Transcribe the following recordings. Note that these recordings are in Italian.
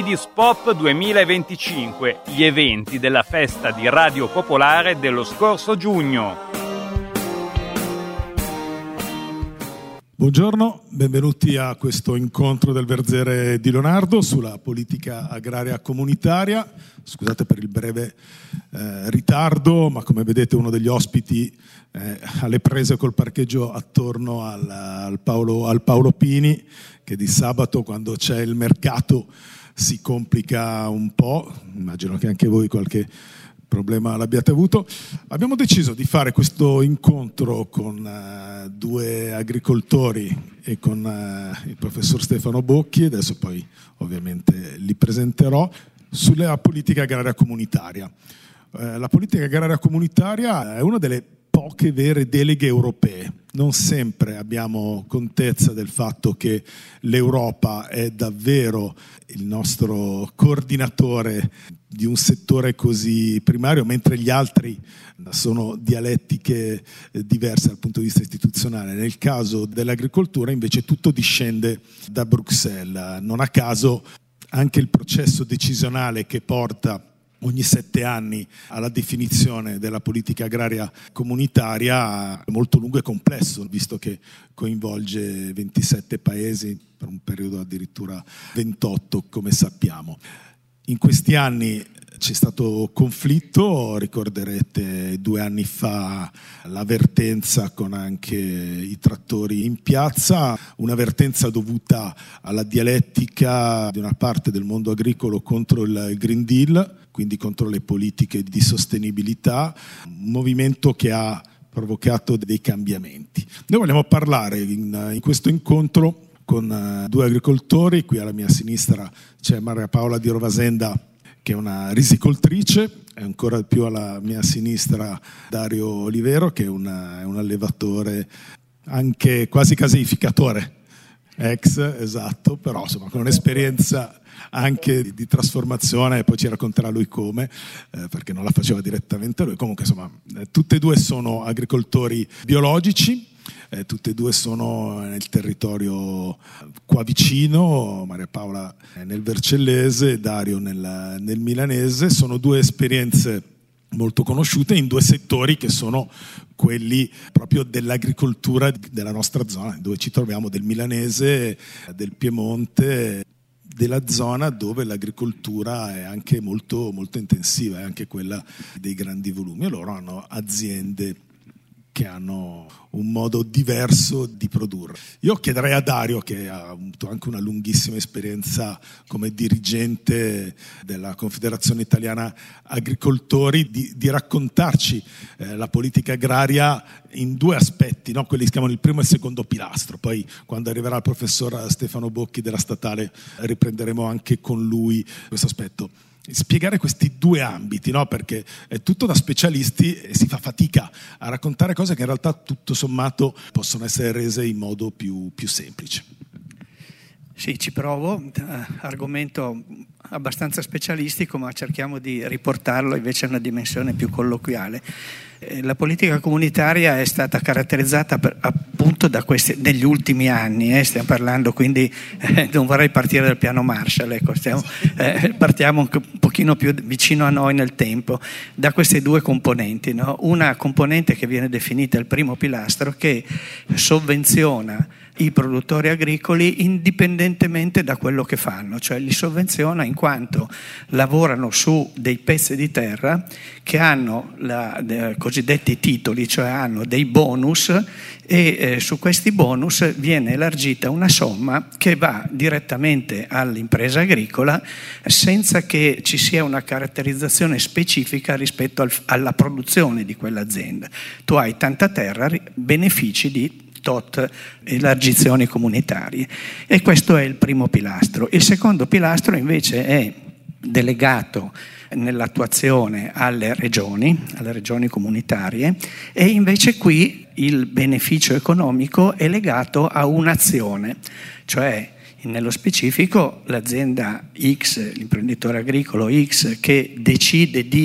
Radispop 2025, gli eventi della festa di Radio Popolare dello scorso giugno. Buongiorno, benvenuti a questo incontro del Verzere di Leonardo sulla politica agraria comunitaria. Scusate per il breve ritardo, ma come vedete uno degli ospiti alle prese col parcheggio attorno al Paolo Pini, che di sabato, quando c'è il mercato, si complica un po'. Immagino che anche voi qualche problema l'abbiate avuto. Abbiamo deciso di fare questo incontro con due agricoltori e con il professor Stefano Bocchi, adesso poi ovviamente li presenterò, sulla politica agraria comunitaria. La politica agraria comunitaria è una delle poche vere deleghe europee. Non sempre abbiamo contezza del fatto che l'Europa è davvero il nostro coordinatore di un settore così primario, mentre gli altri sono dialettiche diverse dal punto di vista istituzionale. Nel caso dell'agricoltura invece tutto discende da Bruxelles. Non a caso anche il processo decisionale che porta ogni 7 anni alla definizione della politica agraria comunitaria è molto lungo e complesso, visto che coinvolge 27 paesi per un periodo addirittura 28, come sappiamo. In questi anni c'è stato conflitto, ricorderete 2 anni fa la vertenza con anche i trattori in piazza, una vertenza dovuta alla dialettica di una parte del mondo agricolo contro il Green Deal, quindi contro le politiche di sostenibilità, un movimento che ha provocato dei cambiamenti. Noi vogliamo parlare in questo incontro con 2 agricoltori. Qui alla mia sinistra c'è Maria Paola di Rovasenda, che è una risicoltrice, e ancora più alla mia sinistra Dario Olivero, che è un allevatore, anche quasi casificatore, esatto, però insomma con un'esperienza anche di trasformazione, e poi ci racconterà lui come, perché non la faceva direttamente lui. Comunque insomma tutte e 2 sono agricoltori biologici, tutte e 2 sono nel territorio qua vicino, Maria Paola nel Vercellese, Dario nel Milanese. Sono 2 esperienze molto conosciute in 2 settori che sono quelli proprio dell'agricoltura della nostra zona, dove ci troviamo, del Milanese, del Piemonte, della zona dove l'agricoltura è anche molto, molto intensiva, è anche quella dei grandi volumi, e loro hanno aziende che hanno un modo diverso di produrre. Io chiederei a Dario, che ha avuto anche una lunghissima esperienza come dirigente della Confederazione Italiana Agricoltori, di raccontarci la politica agraria in 2 aspetti, no? Quelli che si chiamano il primo e il secondo pilastro. Poi quando arriverà il professor Stefano Bocchi della Statale riprenderemo anche con lui questo aspetto. Spiegare questi 2 ambiti, no? Perché è tutto da specialisti e si fa fatica a raccontare cose che in realtà tutto sommato possono essere rese in modo più semplice. Sì, ci provo, argomento abbastanza specialistico, ma cerchiamo di riportarlo invece a una dimensione più colloquiale. La politica comunitaria è stata caratterizzata appunto da questi, negli ultimi anni, stiamo parlando, quindi non vorrei partire dal piano Marshall, ecco, partiamo un pochino più vicino a noi nel tempo, da queste 2 componenti, no? Una componente che viene definita il primo pilastro, che sovvenziona i produttori agricoli indipendentemente da quello che fanno, cioè li sovvenziona in quanto lavorano su dei pezzi di terra che hanno cosiddetti titoli, cioè hanno dei bonus, e su questi bonus viene elargita una somma che va direttamente all'impresa agricola senza che ci sia una caratterizzazione specifica rispetto alla produzione di quell'azienda. Tu hai tanta terra, benefici di tot elargizioni comunitarie, e questo è il primo pilastro. Il secondo pilastro invece è delegato nell'attuazione alle regioni comunitarie, e invece qui il beneficio economico è legato a un'azione, cioè nello specifico l'azienda X, l'imprenditore agricolo X, che decide di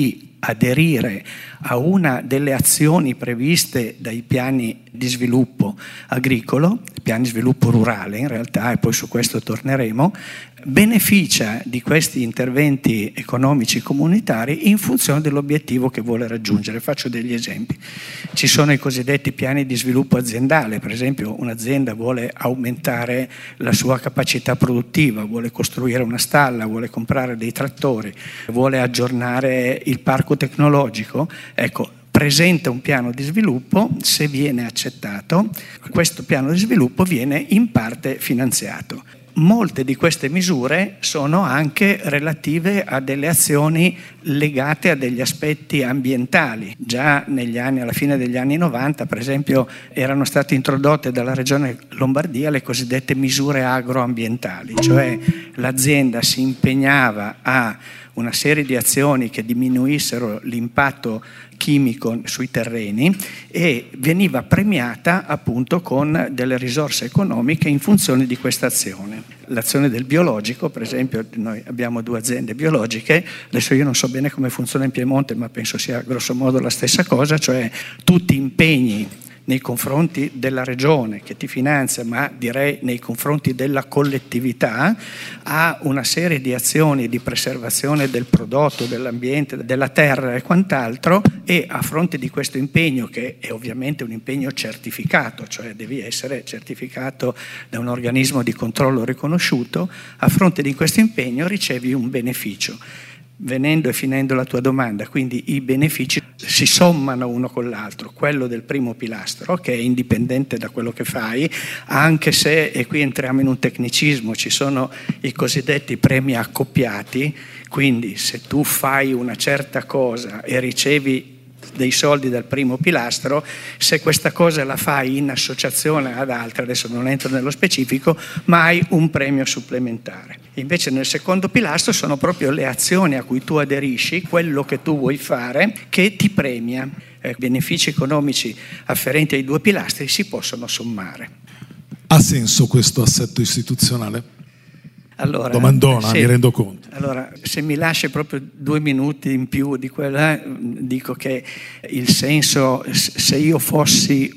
aderire a una delle azioni previste dai piani di sviluppo agricolo, piani di sviluppo rurale in realtà, e poi su questo torneremo, beneficia di questi interventi economici comunitari in funzione dell'obiettivo che vuole raggiungere. Faccio degli esempi. Ci sono i cosiddetti piani di sviluppo aziendale, per esempio un'azienda vuole aumentare la sua capacità produttiva, vuole costruire una stalla, vuole comprare dei trattori, vuole aggiornare il parco tecnologico, ecco, presenta un piano di sviluppo. Se viene accettato, questo piano di sviluppo viene in parte finanziato. Molte di queste misure sono anche relative a delle azioni legate a degli aspetti ambientali. Già alla fine degli anni 90, per esempio, erano state introdotte dalla Regione Lombardia le cosiddette misure agroambientali, cioè l'azienda si impegnava a una serie di azioni che diminuissero l'impatto chimico sui terreni e veniva premiata appunto con delle risorse economiche in funzione di questa azione. L'azione del biologico, per esempio, noi abbiamo 2 aziende biologiche, adesso io non so bene come funziona in Piemonte, ma penso sia grosso modo la stessa cosa, cioè tutti impegni nei confronti della regione che ti finanzia, ma direi nei confronti della collettività, ha una serie di azioni di preservazione del prodotto, dell'ambiente, della terra e quant'altro, e a fronte di questo impegno, che è ovviamente un impegno certificato, cioè devi essere certificato da un organismo di controllo riconosciuto, a fronte di questo impegno ricevi un beneficio. Venendo e finendo la tua domanda, quindi i benefici si sommano uno con l'altro. Quello del primo pilastro, che è indipendente da quello che fai, anche se, e qui entriamo in un tecnicismo, ci sono i cosiddetti premi accoppiati, quindi se tu fai una certa cosa e ricevi dei soldi dal primo pilastro, se questa cosa la fai in associazione ad altre, adesso non entro nello specifico, ma hai un premio supplementare. Invece nel secondo pilastro sono proprio le azioni a cui tu aderisci, quello che tu vuoi fare, che ti premia. Benefici economici afferenti ai 2 pilastri si possono sommare. Ha senso questo assetto istituzionale? Allora, domandona, sì. Mi rendo conto. Allora, se mi lasci proprio 2 minuti in più di quella, dico che il senso, se io fossi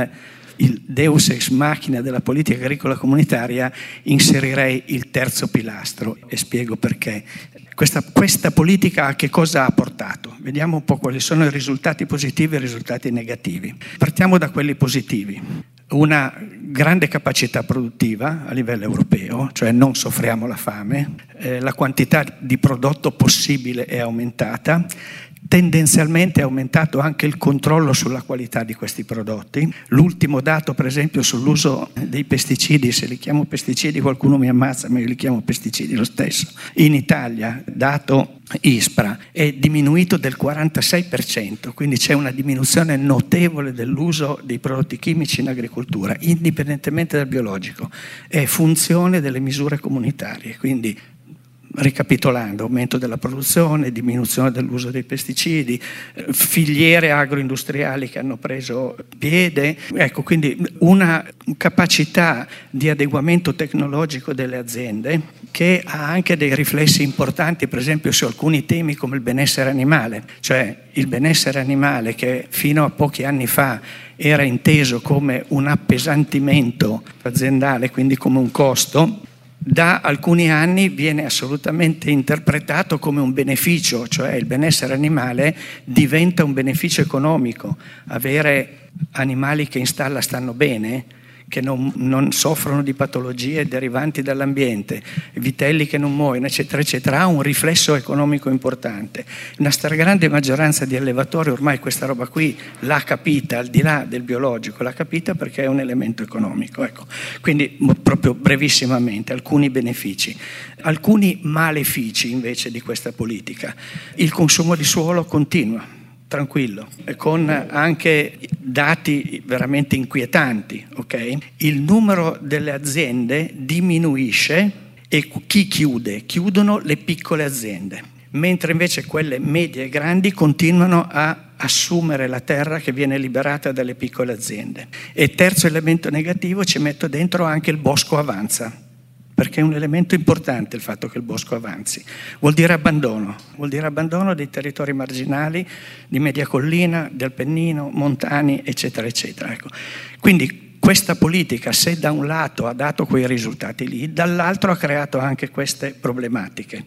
il deus ex machina della politica agricola comunitaria, inserirei il terzo pilastro, e spiego perché. Questa politica a che cosa ha portato? Vediamo un po' quali sono i risultati positivi e i risultati negativi. Partiamo da quelli positivi. Una grande capacità produttiva a livello europeo, cioè non soffriamo la fame, la quantità di prodotto possibile è aumentata, tendenzialmente è aumentato anche il controllo sulla qualità di questi prodotti. L'ultimo dato, per esempio, sull'uso dei pesticidi, se li chiamo pesticidi qualcuno mi ammazza, ma io li chiamo pesticidi lo stesso. In Italia, dato ISPRA, è diminuito del 46%, quindi c'è una diminuzione notevole dell'uso dei prodotti chimici in agricoltura, indipendentemente dal biologico. È funzione delle misure comunitarie, quindi ricapitolando, aumento della produzione, diminuzione dell'uso dei pesticidi, filiere agroindustriali che hanno preso piede, ecco, quindi una capacità di adeguamento tecnologico delle aziende che ha anche dei riflessi importanti, per esempio su alcuni temi come il benessere animale, cioè il benessere animale che fino a pochi anni fa era inteso come un appesantimento aziendale, quindi come un costo. Da alcuni anni viene assolutamente interpretato come un beneficio, cioè il benessere animale diventa un beneficio economico. Avere animali che in stalla stanno bene, che non soffrono di patologie derivanti dall'ambiente, vitelli che non muoiono, eccetera, eccetera, ha un riflesso economico importante. Una stragrande maggioranza di allevatori ormai questa roba qui l'ha capita, al di là del biologico, l'ha capita perché è un elemento economico. Ecco. Quindi proprio brevissimamente, alcuni benefici. Alcuni malefici invece di questa politica. Il consumo di suolo continua. Tranquillo, con anche dati veramente inquietanti, ok? Il numero delle aziende diminuisce e chi chiude? Chiudono le piccole aziende, mentre invece quelle medie e grandi continuano a assumere la terra che viene liberata dalle piccole aziende. E terzo elemento negativo, ci metto dentro anche il bosco avanza. perché è un elemento importante il fatto che il bosco avanzi. Vuol dire abbandono dei territori marginali, di media collina, del Appennino, montani, eccetera, eccetera. Ecco. Quindi questa politica, se da un lato ha dato quei risultati lì, dall'altro ha creato anche queste problematiche.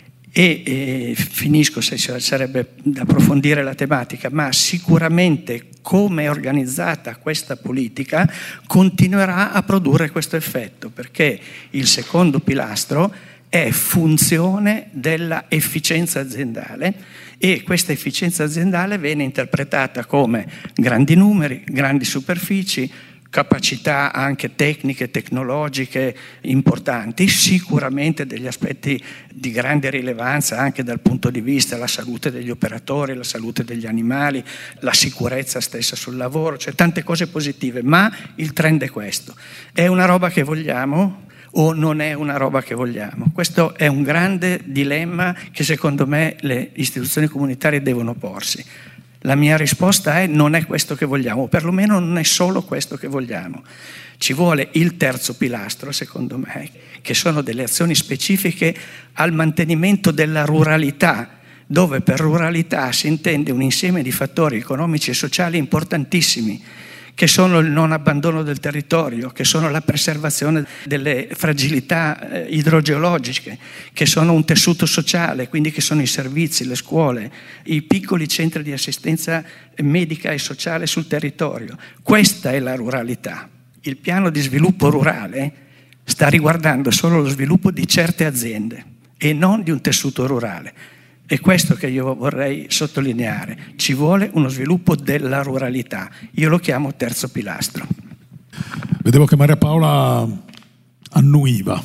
E finisco, se sarebbe da approfondire la tematica, ma sicuramente come è organizzata questa politica continuerà a produrre questo effetto, perché il secondo pilastro è funzione della efficienza aziendale, e questa efficienza aziendale viene interpretata come grandi numeri, grandi superfici, capacità anche tecniche, tecnologiche importanti, sicuramente degli aspetti di grande rilevanza anche dal punto di vista della salute degli operatori, la salute degli animali, la sicurezza stessa sul lavoro, cioè tante cose positive, ma il trend è questo. È una roba che vogliamo o non è una roba che vogliamo? Questo è un grande dilemma che secondo me le istituzioni comunitarie devono porsi. La mia risposta è: non è questo che vogliamo, o perlomeno non è solo questo che vogliamo. Ci vuole il terzo pilastro, secondo me, che sono delle azioni specifiche al mantenimento della ruralità, dove per ruralità si intende un insieme di fattori economici e sociali importantissimi, che sono il non abbandono del territorio, che sono la preservazione delle fragilità idrogeologiche, che sono un tessuto sociale, quindi che sono i servizi, le scuole, i piccoli centri di assistenza medica e sociale sul territorio. Questa è la ruralità. Il piano di sviluppo rurale sta riguardando solo lo sviluppo di certe aziende e non di un tessuto rurale. È questo che io vorrei sottolineare. Ci vuole uno sviluppo della ruralità. Io lo chiamo terzo pilastro. Vedevo che Maria Paola annuiva.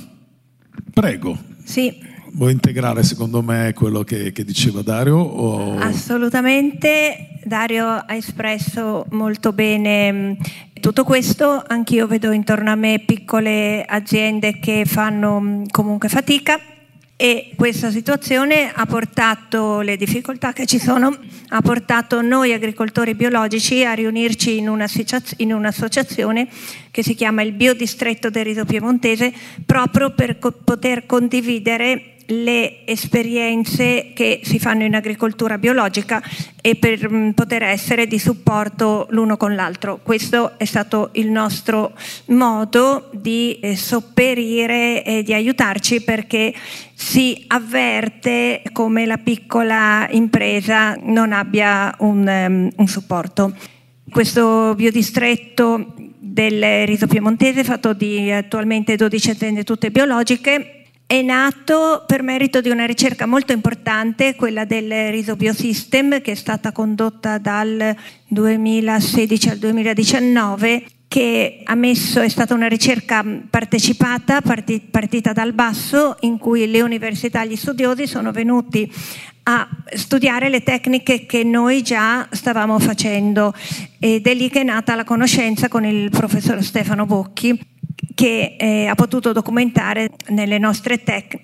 Prego. Sì. Vuoi integrare secondo me quello che diceva Dario? O... Assolutamente. Dario ha espresso molto bene tutto questo. Anch'io vedo intorno a me piccole aziende che fanno comunque fatica. E questa situazione ha portato, le difficoltà che ci sono, ha portato noi agricoltori biologici a riunirci in un'associazione che si chiama il Biodistretto del Riso Piemontese, proprio per poter condividere le esperienze che si fanno in agricoltura biologica e per poter essere di supporto l'uno con l'altro. Questo è stato il nostro modo di sopperire e di aiutarci, perché si avverte come la piccola impresa non abbia un supporto. Questo biodistretto del riso piemontese, fatto di attualmente 12 aziende tutte biologiche, è nato per merito di una ricerca molto importante, quella del Riso Biosystem, che è stata condotta dal 2016 al 2019, che è stata una ricerca partecipata, partita dal basso, in cui le università e gli studiosi sono venuti a studiare le tecniche che noi già stavamo facendo, ed è lì che è nata la conoscenza con il professor Stefano Bocchi, che ha potuto documentare nelle nostre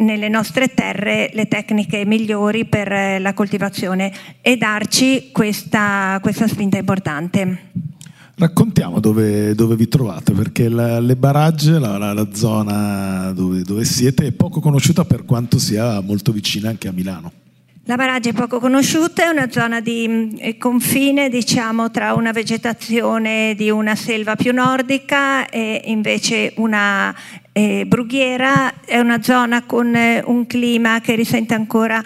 terre le tecniche migliori per la coltivazione e darci questa spinta importante. Raccontiamo dove vi trovate, perché le barragge, la zona dove siete, è poco conosciuta per quanto sia molto vicina anche a Milano. La barraggia è poco conosciuta, è una zona di confine, diciamo, tra una vegetazione di una selva più nordica e invece una brughiera. È una zona con un clima che risente ancora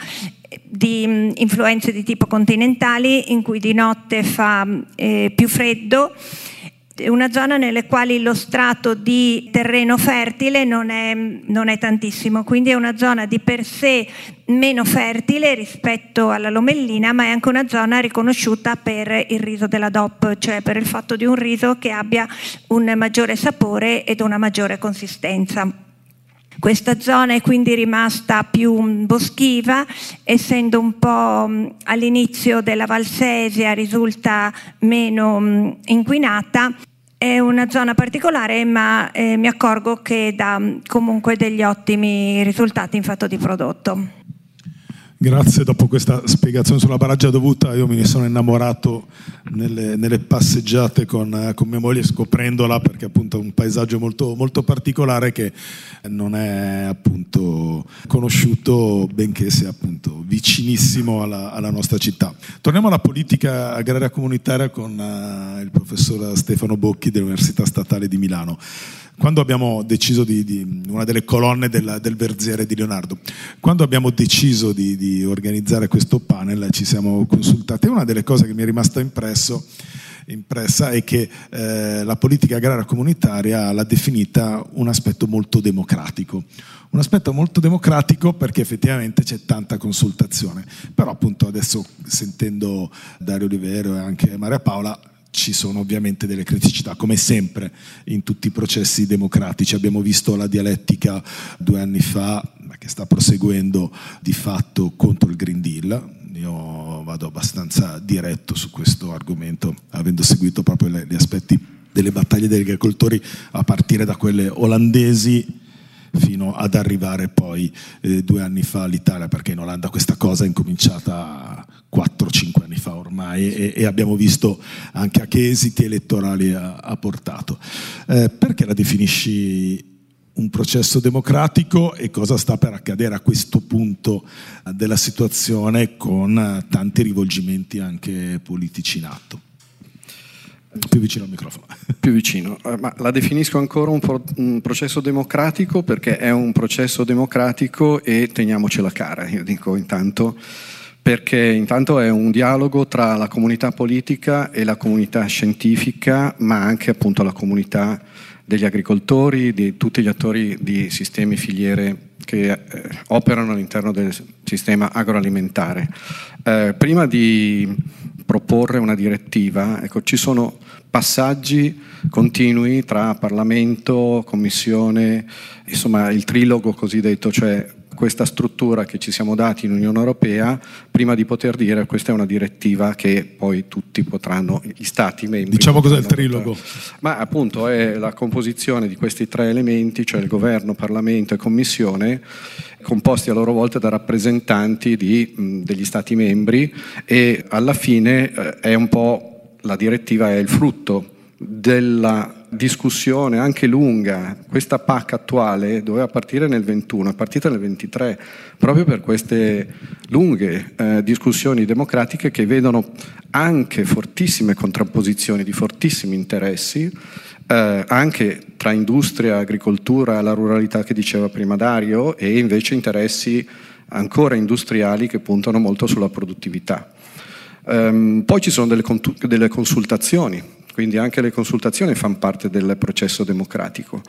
di influenze di tipo continentali, in cui di notte fa più freddo. È una zona nelle quali lo strato di terreno fertile non è tantissimo, quindi è una zona di per sé meno fertile rispetto alla Lomellina, ma è anche una zona riconosciuta per il riso della DOP, cioè per il fatto di un riso che abbia un maggiore sapore ed una maggiore consistenza. Questa zona è quindi rimasta più boschiva, essendo un po' all'inizio della Valsesia, risulta meno inquinata. È una zona particolare, ma mi accorgo che dà comunque degli ottimi risultati in fatto di prodotto. Grazie, dopo questa spiegazione sulla baraggia dovuta io me ne sono innamorato nelle passeggiate con mia moglie, scoprendola, perché appunto è un paesaggio molto, molto particolare che non è appunto conosciuto, benché sia appunto vicinissimo alla nostra città. Torniamo alla politica agraria comunitaria con il professor Stefano Bocchi dell'Università Statale di Milano. Quando abbiamo deciso di una delle colonne del Verziere di Leonardo, quando abbiamo deciso di organizzare questo panel ci siamo consultati. Una delle cose che mi è rimasta impressa è che la politica agraria comunitaria l'ha definita un aspetto molto democratico. Un aspetto molto democratico perché effettivamente c'è tanta consultazione. Però appunto adesso, sentendo Dario Olivero e anche Maria Paola, ci sono ovviamente delle criticità, come sempre in tutti i processi democratici. Abbiamo visto la dialettica 2 anni fa, che sta proseguendo di fatto contro il Green Deal. Io vado abbastanza diretto su questo argomento, avendo seguito proprio gli aspetti delle battaglie degli agricoltori, a partire da quelle olandesi fino ad arrivare poi 2 anni fa all'Italia, perché in Olanda questa cosa è incominciata 4-5 anni fa ormai e abbiamo visto anche a che esiti elettorali ha portato. Perché la definisci un processo democratico e cosa sta per accadere a questo punto della situazione con tanti rivolgimenti anche politici in atto? Più vicino al microfono. Più vicino, ma la definisco ancora un processo democratico perché è un processo democratico e teniamocela cara, io dico intanto, perché intanto è un dialogo tra la comunità politica e la comunità scientifica, ma anche appunto la comunità degli agricoltori, di tutti gli attori di sistemi filiere che operano all'interno del sistema agroalimentare. Prima di proporre una direttiva, ecco, ci sono passaggi continui tra Parlamento, Commissione, insomma il trilogo cosiddetto, cioè questa struttura che ci siamo dati in Unione Europea prima di poter dire questa è una direttiva che poi tutti potranno, gli Stati membri. Diciamo cos'è il trilogo? Ma appunto è la composizione di questi 3 elementi, cioè il governo, Parlamento e Commissione, composti a loro volta da rappresentanti degli Stati membri, e alla fine è un po', la direttiva è il frutto della discussione anche lunga. Questa PAC attuale doveva partire nel 21, è partita nel 23, proprio per queste lunghe discussioni democratiche che vedono anche fortissime contrapposizioni di fortissimi interessi, anche tra industria, agricoltura, la ruralità che diceva prima Dario, e invece interessi ancora industriali che puntano molto sulla produttività. Poi ci sono delle consultazioni, quindi anche le consultazioni fanno parte del processo democratico.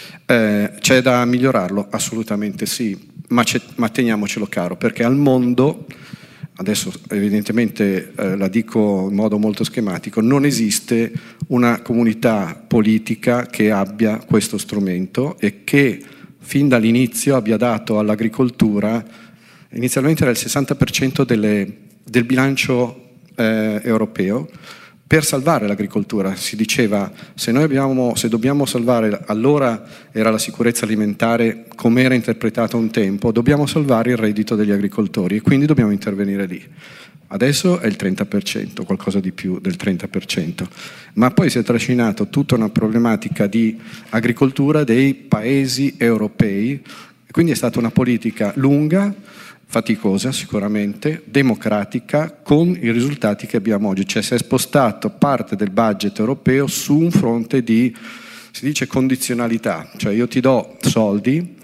C'è da migliorarlo? Assolutamente sì, ma teniamocelo caro, perché al mondo, adesso evidentemente la dico in modo molto schematico, non esiste una comunità politica che abbia questo strumento e che fin dall'inizio abbia dato all'agricoltura, inizialmente era il 60% del bilancio europeo, per salvare l'agricoltura. Si diceva se dobbiamo salvare, allora era la sicurezza alimentare come era interpretata un tempo, dobbiamo salvare il reddito degli agricoltori e quindi dobbiamo intervenire lì. Adesso è il 30%, qualcosa di più del 30%, ma poi si è trascinato tutta una problematica di agricoltura dei paesi europei, quindi è stata una politica lunga, faticosa sicuramente, democratica, con i risultati che abbiamo oggi. Cioè si è spostato parte del budget europeo su un fronte di, si dice, condizionalità, cioè io ti do soldi,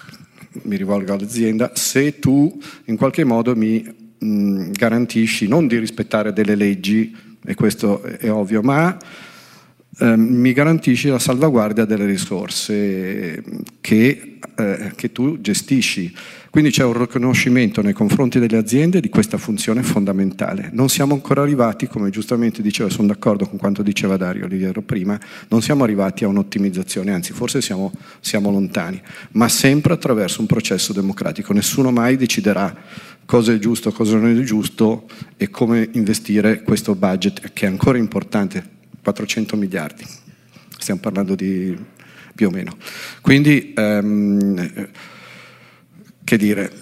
mi rivolgo all'azienda, se tu in qualche modo mi garantisci non di rispettare delle leggi, e questo è ovvio, ma mi garantisci la salvaguardia delle risorse che tu gestisci. Quindi c'è un riconoscimento nei confronti delle aziende di questa funzione fondamentale. Non siamo ancora arrivati, come giustamente diceva, sono d'accordo con quanto diceva Dario Olivero prima, non siamo arrivati a un'ottimizzazione, anzi forse siamo lontani, ma sempre attraverso un processo democratico. Nessuno mai deciderà cosa è giusto, cosa non è giusto e come investire questo budget che è ancora importante, 400 miliardi, stiamo parlando di più o meno. Quindi che dire,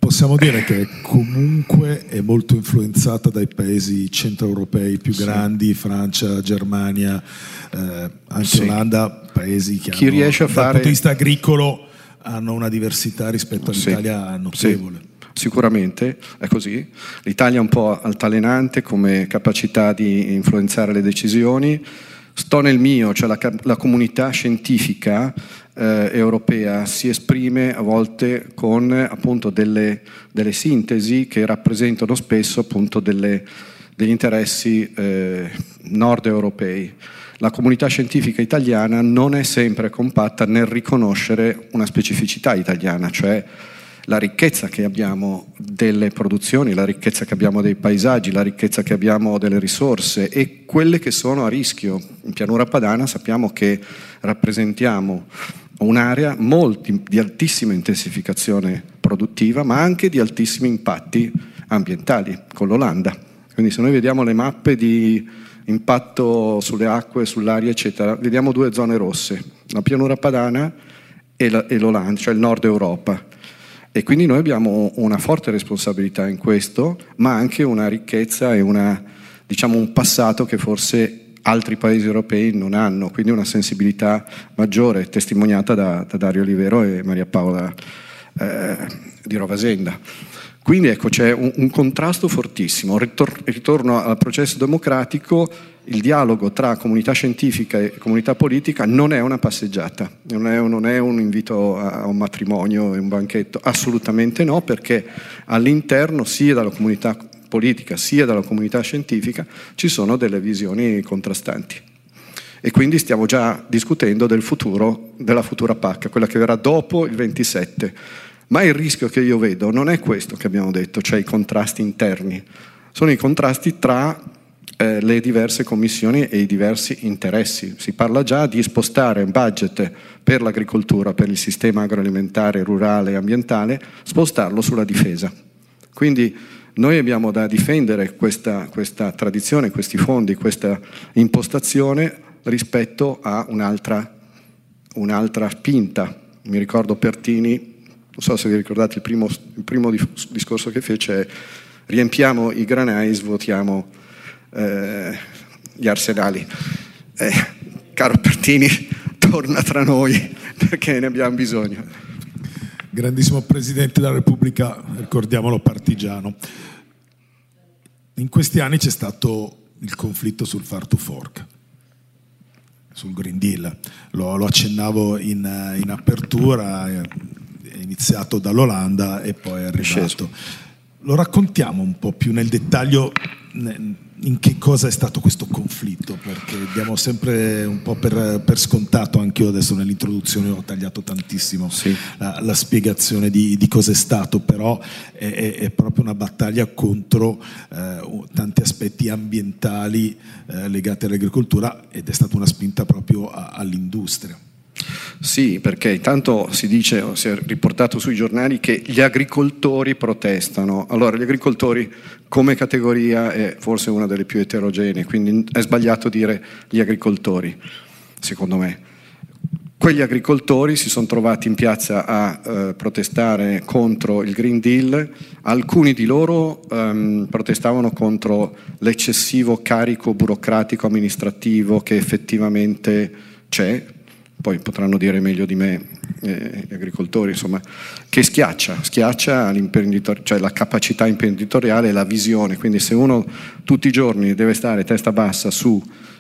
possiamo dire che comunque è molto influenzata dai paesi centroeuropei più grandi, Francia, Germania, anche Olanda, paesi che chi riesce a dal fare... punto di vista agricolo hanno una diversità rispetto all'Italia notevole. Sicuramente è così. L'Italia è un po' altalenante come capacità di influenzare le decisioni. Sto nel mio, cioè la comunità scientifica europea si esprime a volte con appunto delle sintesi che rappresentano spesso appunto degli interessi nord europei. La comunità scientifica italiana non è sempre compatta nel riconoscere una specificità italiana, cioè la ricchezza che abbiamo delle produzioni, la ricchezza che abbiamo dei paesaggi, la ricchezza che abbiamo delle risorse e quelle che sono a rischio. In Pianura Padana sappiamo che rappresentiamo un'area di altissima intensificazione produttiva, ma anche di altissimi impatti ambientali con l'Olanda. Quindi se noi vediamo le mappe di impatto sulle acque, sull'aria, eccetera, vediamo due zone rosse, la Pianura Padana e l'Olanda, cioè il nord Europa. E quindi noi abbiamo una forte responsabilità in questo, ma anche una ricchezza e un passato che forse altri paesi europei non hanno, quindi una sensibilità maggiore, testimoniata da Dario Olivero e Maria Paola di Rovasenda. Quindi ecco, c'è un contrasto fortissimo. Ritorno al processo democratico, il dialogo tra comunità scientifica e comunità politica non è una passeggiata, non è un invito a un matrimonio e un banchetto, assolutamente no, perché all'interno sia della comunità politica sia dalla comunità scientifica ci sono delle visioni contrastanti. E quindi stiamo già discutendo del futuro, della futura PAC, quella che verrà dopo il 27. Ma il rischio che io vedo non è questo che abbiamo detto, cioè i contrasti interni, sono i contrasti tra le diverse commissioni e i diversi interessi. Si parla già di spostare un budget per l'agricoltura, per il sistema agroalimentare, rurale e ambientale, spostarlo sulla difesa. Quindi noi abbiamo da difendere questa tradizione, questi fondi, questa impostazione rispetto a un'altra spinta. Mi ricordo Pertini, non so se vi ricordate il primo discorso che fece, riempiamo i granai, svuotiamo gli arsenali. Caro Pertini, torna tra noi perché ne abbiamo bisogno. Grandissimo Presidente della Repubblica, ricordiamolo partigiano. In questi anni c'è stato il conflitto sul Farm to Fork, sul Green Deal. Lo accennavo in apertura, è iniziato dall'Olanda e poi è arrivato. Lo raccontiamo un po' più nel dettaglio in che cosa è stato questo conflitto, perché diamo sempre un po' per scontato, anche io adesso nell'introduzione ho tagliato tantissimo la spiegazione di cosa è stato, però è proprio una battaglia contro tanti aspetti ambientali legati all'agricoltura ed è stata una spinta proprio all'industria. Sì, perché intanto si è riportato sui giornali che gli agricoltori protestano. Allora, gli agricoltori come categoria è forse una delle più eterogenee, quindi è sbagliato dire gli agricoltori, secondo me. Quegli agricoltori si sono trovati in piazza a protestare contro il Green Deal, alcuni di loro protestavano contro l'eccessivo carico burocratico amministrativo che effettivamente c'è, poi potranno dire meglio di me gli agricoltori, insomma, che schiaccia l'imprenditore, cioè la capacità imprenditoriale e la visione. Quindi se uno tutti i giorni deve stare testa bassa su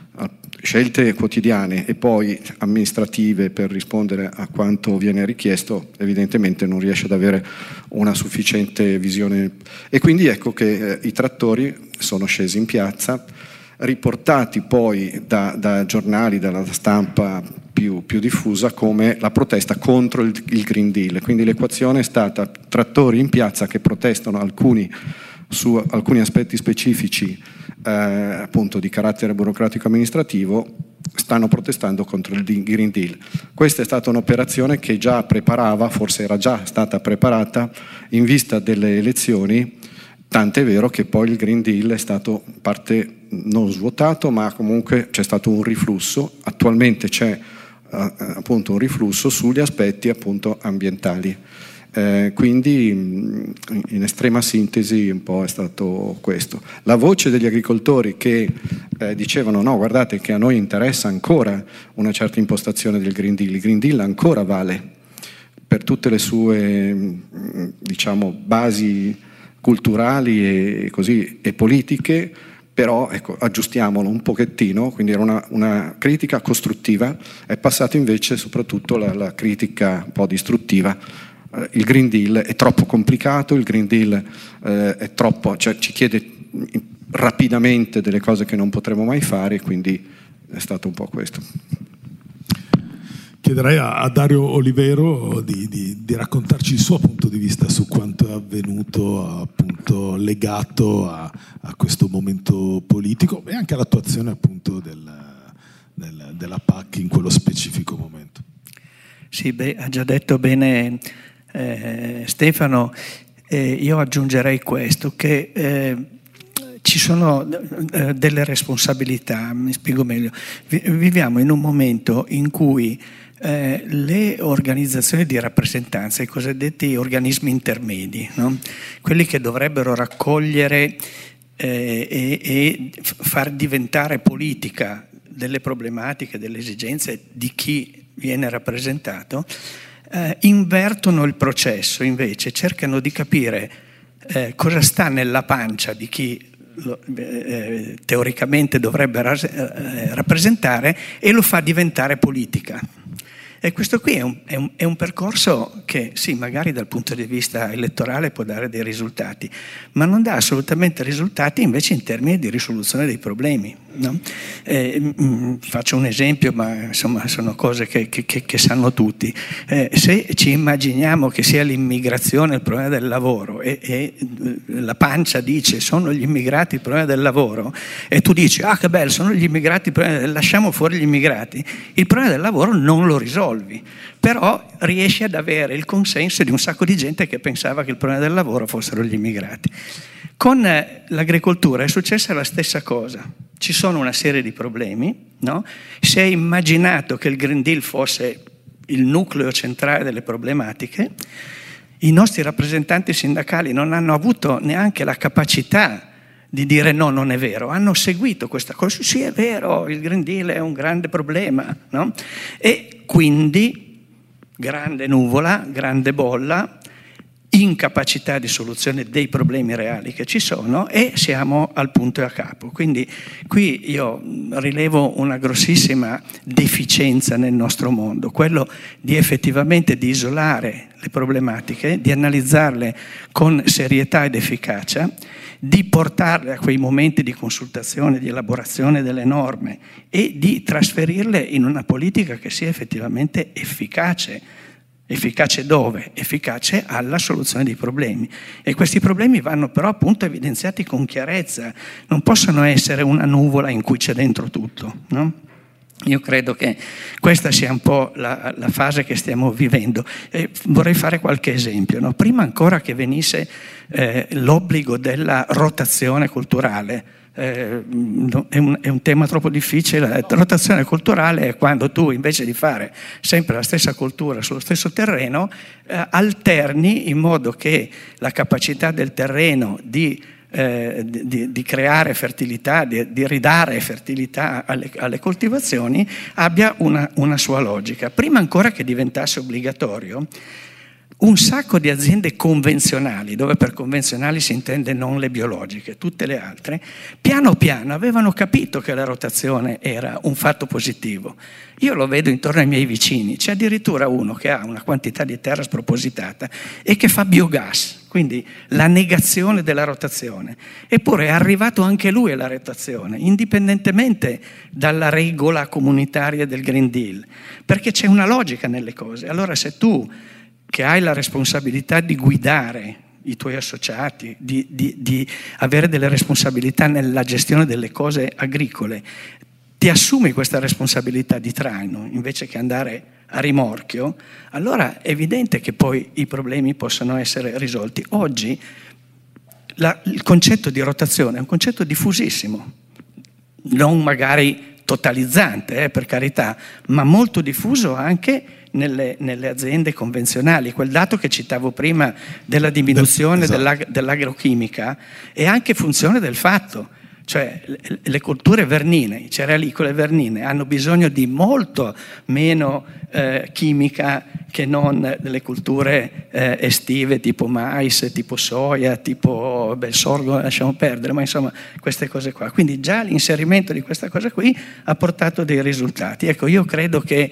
scelte quotidiane e poi amministrative per rispondere a quanto viene richiesto, evidentemente non riesce ad avere una sufficiente visione. E quindi ecco che i trattori sono scesi in piazza, riportati poi da giornali, dalla stampa più diffusa, come la protesta contro il Green Deal. Quindi l'equazione è stata trattori in piazza che protestano su alcuni aspetti specifici appunto di carattere burocratico amministrativo, stanno protestando contro il Green Deal. Questa è stata un'operazione che già preparava, forse era già stata preparata in vista delle elezioni, tant'è vero che poi il Green Deal è stato parte non svuotato, ma comunque c'è stato un riflusso. Attualmente c'è appunto un riflusso sugli aspetti appunto ambientali. Quindi in estrema sintesi un po' è stato questo. La voce degli agricoltori che dicevano no, guardate che a noi interessa ancora una certa impostazione del Green Deal, il Green Deal ancora vale per tutte le sue diciamo basi culturali e così e politiche, però ecco, aggiustiamolo un pochettino, quindi era una critica costruttiva, è passata invece soprattutto la critica un po' distruttiva. Il Green Deal è troppo complicato, il Green Deal è troppo, cioè ci chiede rapidamente delle cose che non potremo mai fare, quindi è stato un po' questo. Chiederei a Dario Olivero di raccontarci il suo punto di vista su quanto è avvenuto appunto legato a questo momento politico e anche all'attuazione appunto della PAC in quello specifico momento. Sì, ha già detto bene Stefano, io aggiungerei questo, che ci sono delle responsabilità, mi spiego meglio. Viviamo in un momento in cui le organizzazioni di rappresentanza, i cosiddetti organismi intermedi, no? Quelli che dovrebbero raccogliere e far diventare politica delle problematiche, delle esigenze di chi viene rappresentato, invertono il processo, invece cercano di capire cosa sta nella pancia di chi teoricamente dovrebbe rappresentare e lo fa diventare politica. E questo qui è un percorso che sì, magari dal punto di vista elettorale può dare dei risultati, ma non dà assolutamente risultati invece in termini di risoluzione dei problemi, no? Faccio un esempio, ma insomma sono cose che sanno tutti. Se ci immaginiamo che sia l'immigrazione il problema del lavoro e la pancia dice sono gli immigrati il problema del lavoro e tu dici ah che bello, sono gli immigrati il problema, lasciamo fuori gli immigrati, il problema del lavoro non lo risolvi, però riesci ad avere il consenso di un sacco di gente che pensava che il problema del lavoro fossero gli immigrati. Con l'agricoltura è successa la stessa cosa. Ci sono una serie di problemi, no? Si è immaginato che il Green Deal fosse il nucleo centrale delle problematiche. I nostri rappresentanti sindacali non hanno avuto neanche la capacità di dire no, non è vero. Hanno seguito questa cosa. Sì, è vero, il Green Deal è un grande problema, no? E quindi grande nuvola, grande bolla, incapacità di soluzione dei problemi reali che ci sono e siamo al punto e a capo. Quindi qui io rilevo una grossissima deficienza nel nostro mondo, quello di effettivamente di isolare le problematiche, di analizzarle con serietà ed efficacia, di portarle a quei momenti di consultazione, di elaborazione delle norme e di trasferirle in una politica che sia effettivamente efficace. Efficace dove? Efficace alla soluzione dei problemi. E questi problemi vanno però appunto evidenziati con chiarezza, non possono essere una nuvola in cui c'è dentro tutto, no? Io credo che questa sia un po' la fase che stiamo vivendo. E vorrei fare qualche esempio, no? Prima ancora che venisse l'obbligo della rotazione culturale, è un tema troppo difficile. La rotazione culturale è quando tu invece di fare sempre la stessa coltura sullo stesso terreno alterni in modo che la capacità del terreno di creare fertilità, di ridare fertilità alle coltivazioni abbia una sua logica. Prima ancora che diventasse obbligatorio, un sacco di aziende convenzionali, dove per convenzionali si intende non le biologiche, tutte le altre, piano piano avevano capito che la rotazione era un fatto positivo. Io lo vedo intorno ai miei vicini, c'è addirittura uno che ha una quantità di terra spropositata e che fa biogas, quindi la negazione della rotazione. Eppure è arrivato anche lui alla rotazione, indipendentemente dalla regola comunitaria del Green Deal, perché c'è una logica nelle cose. Allora se tu che hai la responsabilità di guidare i tuoi associati, di avere delle responsabilità nella gestione delle cose agricole, ti assumi questa responsabilità di traino invece che andare a rimorchio, allora è evidente che poi i problemi possono essere risolti. Oggi il concetto di rotazione è un concetto diffusissimo, non magari totalizzante, per carità, ma molto diffuso anche nelle aziende convenzionali. Quel dato che citavo prima della diminuzione dell'agrochimica è anche funzione del fatto. Cioè le colture vernine, i cerealicole vernine hanno bisogno di molto meno chimica che non delle colture estive tipo mais, tipo soia, tipo il sorgo lasciamo perdere, ma insomma queste cose qua. Quindi già l'inserimento di questa cosa qui ha portato dei risultati. Ecco, io credo che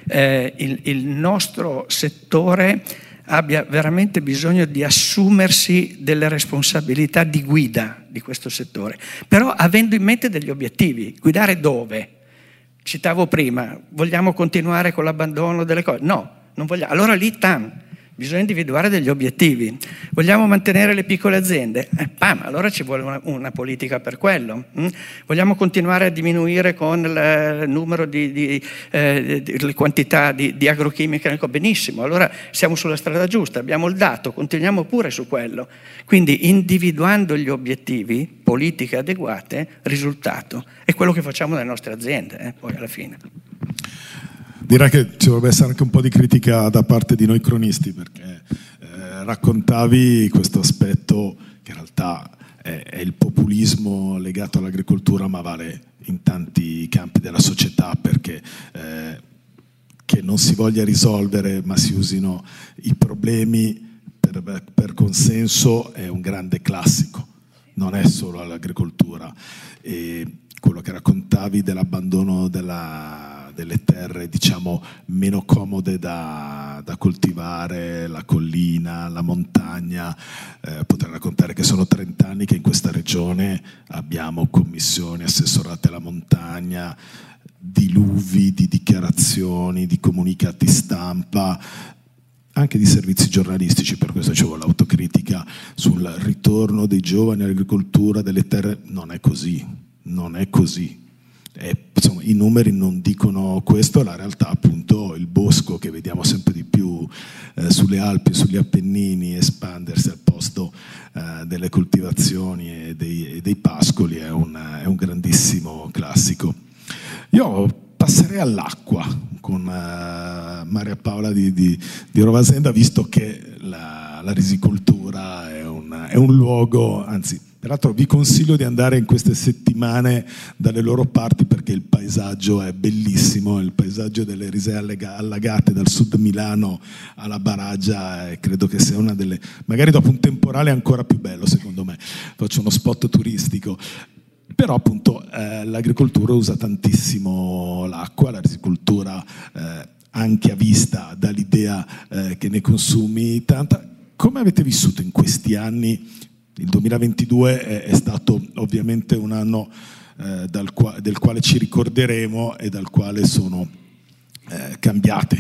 il nostro settore abbia veramente bisogno di assumersi delle responsabilità di guida di questo settore, però avendo in mente degli obiettivi. Guidare dove? Citavo prima, vogliamo continuare con l'abbandono delle cose? No, non vogliamo. Allora lì bisogna individuare degli obiettivi. Vogliamo mantenere le piccole aziende? Allora ci vuole una politica per quello. Vogliamo continuare a diminuire con il numero le quantità di agrochimica? Benissimo, allora siamo sulla strada giusta, abbiamo il dato, continuiamo pure su quello. Quindi individuando gli obiettivi, politiche adeguate, risultato. È quello che facciamo nelle nostre aziende, poi alla fine. Direi che ci dovrebbe essere anche un po' di critica da parte di noi cronisti, perché raccontavi questo aspetto che in realtà è il populismo legato all'agricoltura, ma vale in tanti campi della società, perché che non si voglia risolvere ma si usino i problemi per consenso è un grande classico, non è solo all'agricoltura. E quello che raccontavi dell'abbandono delle terre, diciamo, meno comode da coltivare, la collina, la montagna, potrei raccontare che sono 30 anni che in questa regione abbiamo commissioni assessorate alla montagna, diluvi di dichiarazioni, di comunicati stampa, anche di servizi giornalistici. Per questo c'è l'autocritica sul ritorno dei giovani all'agricoltura, delle terre. Non è così. Insomma, i numeri non dicono questo, la realtà appunto il bosco che vediamo sempre di più sulle Alpi, sugli Appennini espandersi al posto delle coltivazioni e dei pascoli è un grandissimo classico. Io passerei all'acqua con Maria Paola di Rovasenda, visto che la risicoltura è un luogo, anzi peraltro vi consiglio di andare in queste settimane dalle loro parti, perché il paesaggio è bellissimo, il paesaggio delle risee allagate dal sud Milano alla Baraggia, credo che sia una delle, magari dopo un temporale ancora più bello secondo me, faccio uno spot turistico. Però appunto l'agricoltura usa tantissimo l'acqua, la risicoltura anche a vista dà l'idea che ne consumi tanta. Come avete vissuto in questi anni? Il 2022 è stato ovviamente un anno del quale ci ricorderemo e dal quale sono cambiate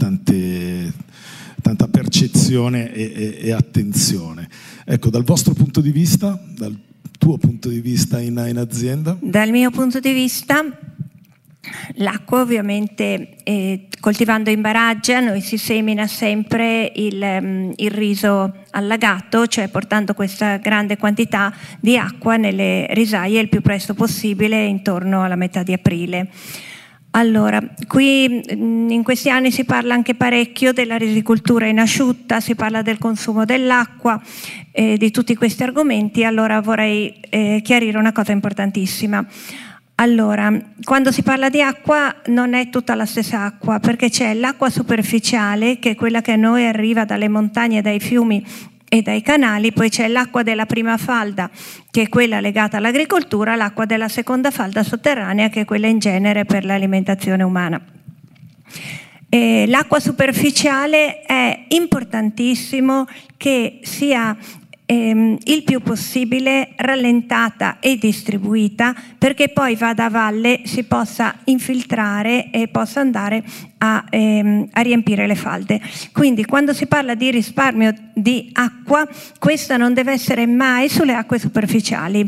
tanta percezione e attenzione. Ecco, dal vostro punto di vista, dal tuo punto di vista in azienda? Dal mio punto di vista, l'acqua ovviamente, coltivando in baraggia noi si semina sempre il riso allagato, cioè portando questa grande quantità di acqua nelle risaie il più presto possibile, intorno alla metà di aprile. Allora, qui in questi anni si parla anche parecchio della risicoltura in asciutta, si parla del consumo dell'acqua, di tutti questi argomenti. Allora vorrei chiarire una cosa importantissima. Allora, quando si parla di acqua non è tutta la stessa acqua, perché c'è l'acqua superficiale, che è quella che a noi arriva dalle montagne, dai fiumi e dai canali, poi c'è l'acqua della prima falda, che è quella legata all'agricoltura, l'acqua della seconda falda sotterranea, che è quella in genere per l'alimentazione umana. L'acqua superficiale è importantissimo che sia il più possibile rallentata e distribuita, perché poi vada a valle, si possa infiltrare e possa andare a riempire le falde. Quindi quando si parla di risparmio di acqua, questa non deve essere mai sulle acque superficiali.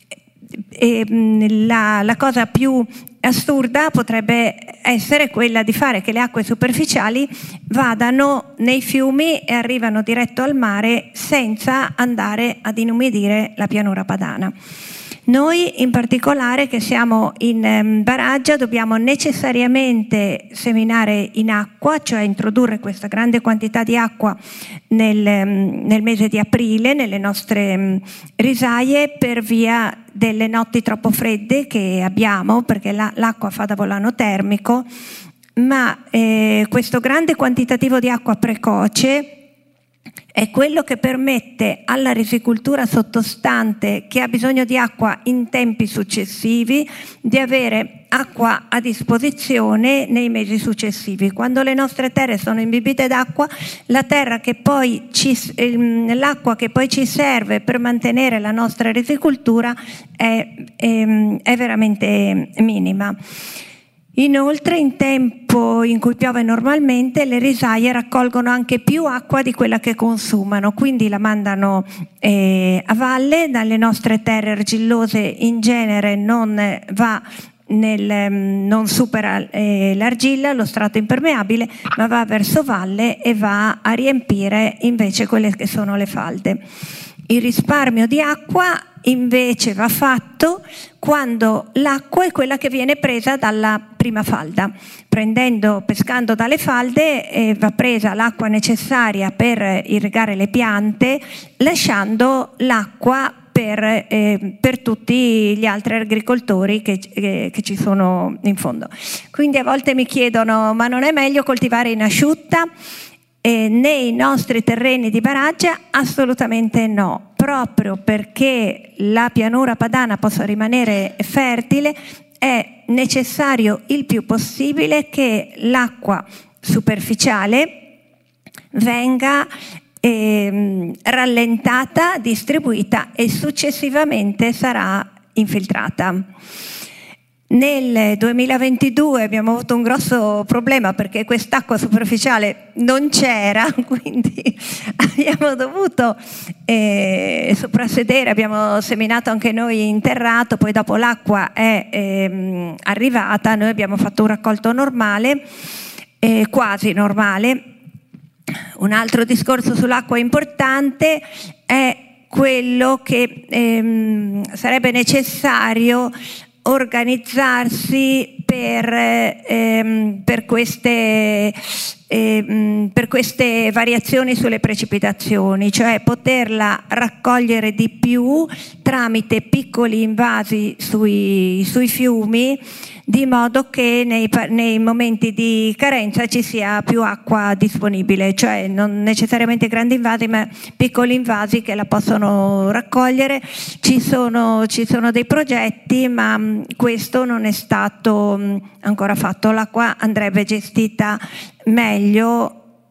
La cosa più assurda potrebbe essere quella di fare che le acque superficiali vadano nei fiumi e arrivano diretto al mare senza andare ad inumidire la pianura padana. Noi in particolare che siamo in Baraggia dobbiamo necessariamente seminare in acqua, cioè introdurre questa grande quantità di acqua nel mese di aprile nelle nostre risaie per via delle notti troppo fredde che abbiamo, perché l'acqua fa da volano termico, ma questo grande quantitativo di acqua precoce è quello che permette alla risicoltura sottostante, che ha bisogno di acqua in tempi successivi, di avere acqua a disposizione nei mesi successivi. Quando le nostre terre sono imbibite d'acqua, l'acqua che poi ci serve per mantenere la nostra risicoltura è veramente minima. Inoltre, in tempo in cui piove normalmente, le risaie raccolgono anche più acqua di quella che consumano, quindi la mandano a valle. Dalle nostre terre argillose in genere non supera l'argilla, lo strato impermeabile, ma va verso valle e va a riempire invece quelle che sono le falde. Il risparmio di acqua invece va fatto quando l'acqua è quella che viene presa dalla prima falda. Pescando dalle falde va presa l'acqua necessaria per irrigare le piante, lasciando l'acqua per tutti gli altri agricoltori che ci sono in fondo. Quindi a volte mi chiedono: ma non è meglio coltivare in asciutta? Nei nostri terreni di Baraggia assolutamente no, proprio perché la pianura padana possa rimanere fertile è necessario il più possibile che l'acqua superficiale venga rallentata, distribuita e successivamente sarà infiltrata. Nel 2022 abbiamo avuto un grosso problema perché quest'acqua superficiale non c'era, quindi abbiamo dovuto soprassedere, abbiamo seminato anche noi in terrato, poi dopo l'acqua è arrivata, noi abbiamo fatto un raccolto normale, quasi normale. Un altro discorso sull'acqua importante è quello che sarebbe necessario organizzarsi per queste variazioni sulle precipitazioni, cioè poterla raccogliere di più tramite piccoli invasi sui fiumi, di modo che nei momenti di carenza ci sia più acqua disponibile, cioè non necessariamente grandi invasi ma piccoli invasi che la possono raccogliere. Ci sono dei progetti, ma questo non è stato ancora fatto. L'acqua andrebbe gestita meglio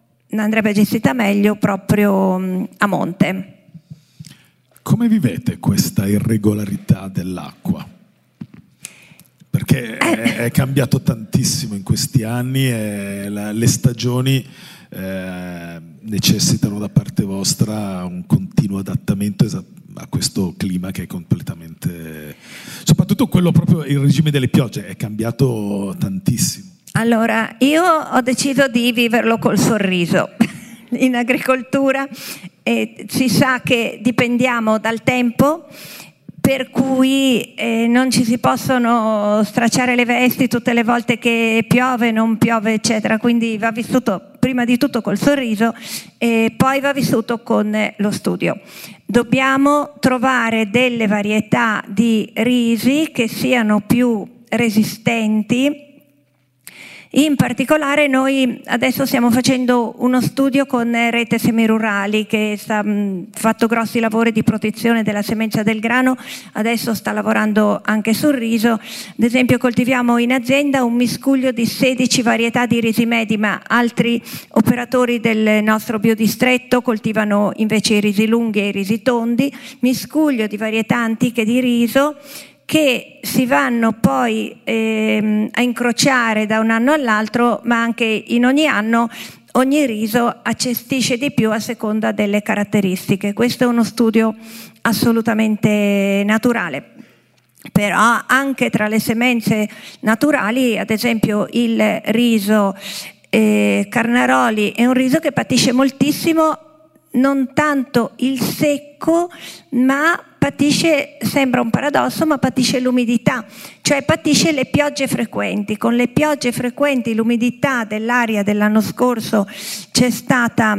proprio a monte. Come vivete questa irregolarità dell'acqua? Perché è cambiato tantissimo in questi anni e le stagioni necessitano da parte vostra un continuo adattamento a questo clima che è completamente... Soprattutto quello proprio, il regime delle piogge è cambiato tantissimo. Allora, io ho deciso di viverlo col sorriso. In agricoltura si sa che dipendiamo dal tempo, per cui non ci si possono stracciare le vesti tutte le volte che piove, non piove, eccetera. Quindi va vissuto prima di tutto col sorriso e poi va vissuto con lo studio. Dobbiamo trovare delle varietà di risi che siano più resistenti. In particolare noi adesso stiamo facendo uno studio con Rete Semirurali che ha fatto grossi lavori di protezione della semenza del grano, adesso sta lavorando anche sul riso. Ad esempio coltiviamo in azienda un miscuglio di 16 varietà di risi medi, ma altri operatori del nostro biodistretto coltivano invece i risi lunghi e i risi tondi, miscuglio di varietà antiche di riso che si vanno poi a incrociare da un anno all'altro, ma anche in ogni anno ogni riso accestisce di più a seconda delle caratteristiche. Questo è uno studio assolutamente naturale. Però anche tra le semenze naturali, ad esempio il riso Carnaroli è un riso che patisce moltissimo non tanto il secco, ma patisce, sembra un paradosso, ma patisce l'umidità, cioè patisce le piogge frequenti. Con le piogge frequenti, l'umidità dell'aria dell'anno scorso c'è stata